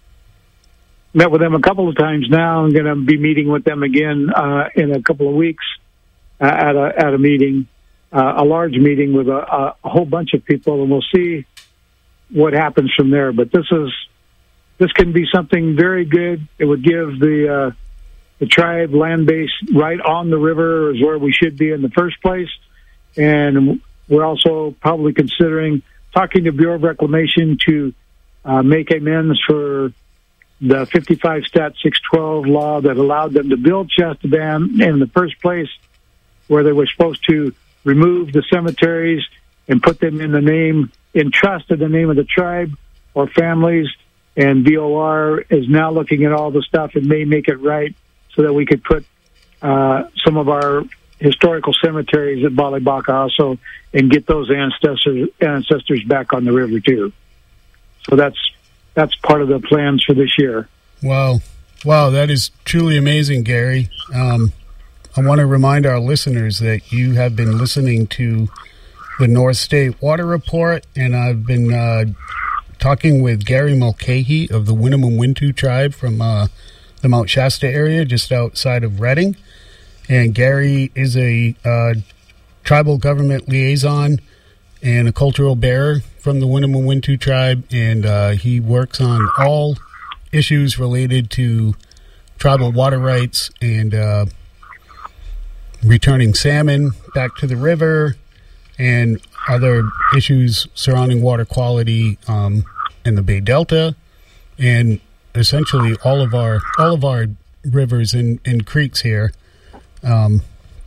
met with them a couple of times now. I'm going to be meeting with them again uh, in a couple of weeks uh, at a at a meeting, uh, a large meeting with a, a whole bunch of people, and we'll see what happens from there. But this is this can be something very good. It would give the uh, the tribe land base right on the river is where we should be in the first place. And we're also probably considering talking to Bureau of Reclamation to uh, make amends for the fifty-five Stat six twelve law that allowed them to build Shasta Dam in the first place, where they were supposed to remove the cemeteries and put them in the name, in trust in the name of the tribe or families. And V O R is now looking at all the stuff and may make it right, so that we could put uh, some of our historical cemeteries at Bali Baka also and get those ancestors ancestors back on the river too. So that's that's part of the plans for this year. Wow. Wow, that is truly amazing, Gary. Um, I want to remind our listeners that you have been listening to the North State Water Report, and I've been uh, talking with Gary Mulcahy of the Winnemem Wintu tribe from uh, the Mount Shasta area, just outside of Redding. And Gary is a uh, tribal government liaison and a cultural bearer from the Winnemem Wintu tribe, and uh, he works on all issues related to tribal water rights and uh, returning salmon back to the river and other issues surrounding water quality um, in the Bay Delta, and essentially all of our all of our rivers and, and creeks here. Um,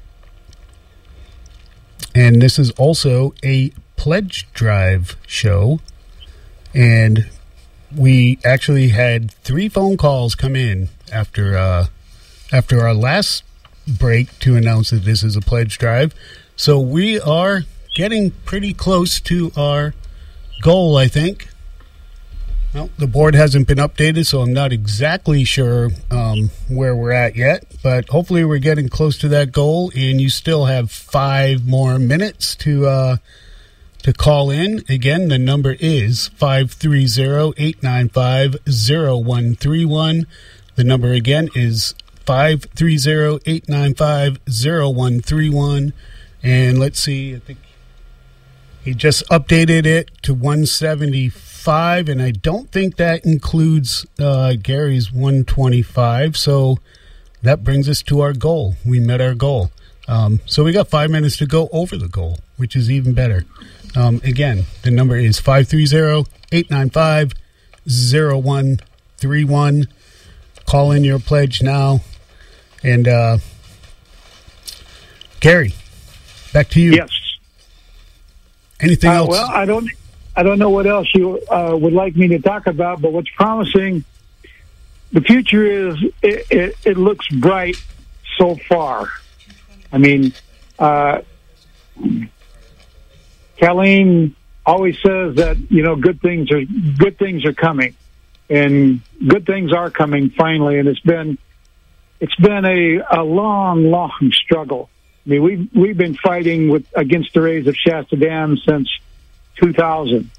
and this is also a pledge drive show, and we actually had three phone calls come in after uh, after our last break to announce that this is a pledge drive. So we are getting pretty close to our goal, I think. Well, the board hasn't been updated, so I'm not exactly sure um, where we're at yet, but hopefully we're getting close to that goal, and you still have five more minutes to uh, to call in. Again, the number is five three zero, eight nine five, zero one three one. The number again is five three zero, eight nine five, zero one three one. And let's see, I think he just updated it to one seventy-five, and I don't think that includes uh, Gary's one twenty-five. So that brings us to our goal. We met our goal. Um, so we got five minutes to go over the goal, which is even better. Um, again, the number is five three zero, eight nine five, zero one three one. Call in your pledge now. And uh, Gary, back to you. Yes. Anything uh, else? Well, I don't, I don't know what else you uh, would like me to talk about, but what's promising, the future is, it, it, it looks bright so far. I mean, uh, Colleen always says that, you know, good things are, good things are coming, and good things are coming finally. And it's been, it's been a, a long, long struggle. I mean, we've, we've been fighting with against the raise of Shasta Dam since two thousand.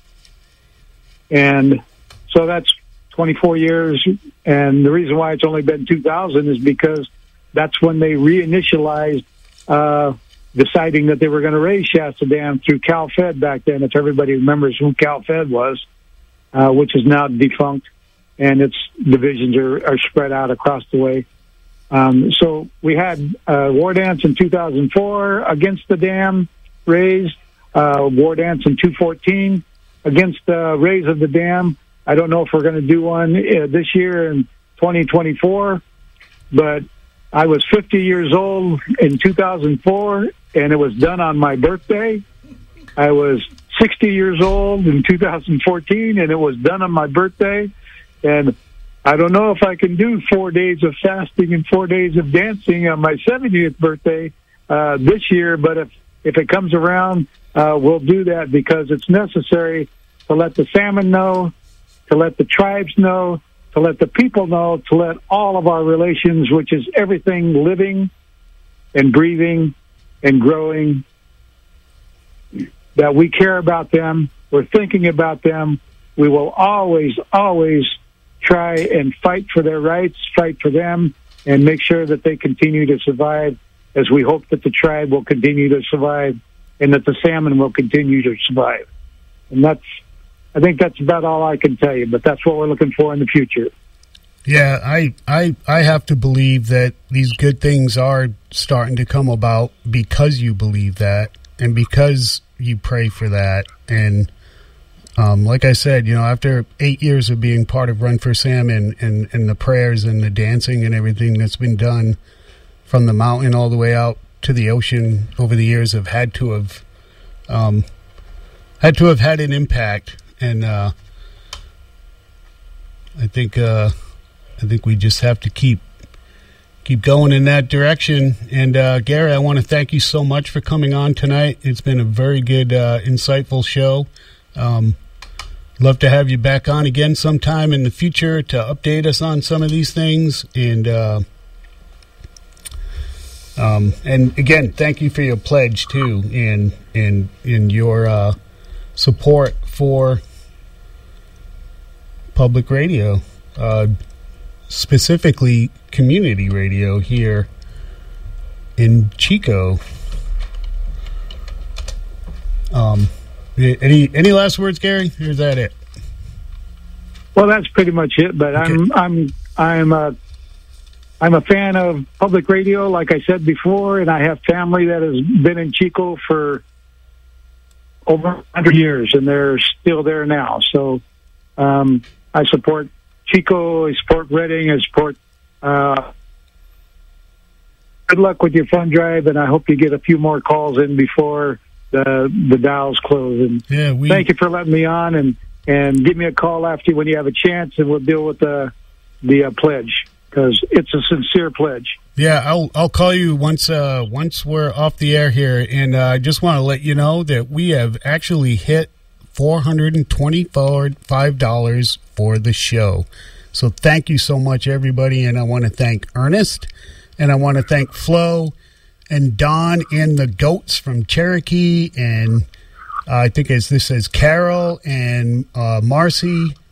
And so that's twenty-four years. And the reason why it's only been two thousand is because that's when they reinitialized, uh, deciding that they were going to raise Shasta Dam through CalFed back then, if everybody remembers who CalFed was, uh, which is now defunct, and its divisions are, are spread out across the way. Um, so we had uh, war dance in two thousand four against the dam raise, uh, war dance in two fourteen against the raise of the dam. I don't know if we're going to do one uh, this year in twenty twenty-four, but I was fifty years old in two thousand four, and it was done on my birthday. I was sixty years old in two thousand fourteen, and it was done on my birthday. And I don't know if I can do four days of fasting and four days of dancing on my seventieth birthday uh, this year, but if, if it comes around, uh, we'll do that because it's necessary to let the salmon know, to let the tribes know, to let the people know, to let all of our relations, which is everything living and breathing and growing, that we care about them, we're thinking about them. We will always, always try and fight for their rights, fight for them, and make sure that they continue to survive, as we hope that the tribe will continue to survive and that the salmon will continue to survive. And that's, I think that's about all I can tell you, but that's what we're looking for in the future. Yeah, I, I, I have to believe that these good things are starting to come about because you believe that and because you pray for that. And um, like I said, you know, after eight years of being part of Run for Salmon and, and the prayers and the dancing and everything that's been done from the mountain all the way out to the ocean over the years have had to have um, had to have had an impact. And uh, I think uh, I think we just have to keep keep going in that direction. And uh, Gary, I want to thank you so much for coming on tonight. It's been a very good, uh, insightful show. Um, love to have you back on again sometime in the future to update us on some of these things. And uh, um, and again, thank you for your pledge too, and and in your uh, support for public radio, uh, specifically community radio here in Chico. Um, any any last words, Gary? Or is that it? Well, that's pretty much it. But okay. I'm I'm I'm a I'm a fan of public radio, like I said before, and I have family that has been in Chico for over one hundred years, and they're still there now. So um, I support Chico, I support Redding, I support. Uh, good luck with your fund drive, and I hope you get a few more calls in before the the dials close. And yeah, we, thank you for letting me on, and, and give me a call after when you have a chance, and we'll deal with the the uh, pledge, because it's a sincere pledge. Yeah, I'll I'll call you once uh, once we're off the air here, and uh, I just want to let you know that we have actually hit four hundred twenty-five dollars for the show. So thank you so much, everybody, and I want to thank Ernest, and I want to thank Flo, and Don, and the goats from Cherokee, and uh, I think as this says Carol, and uh, Marcy,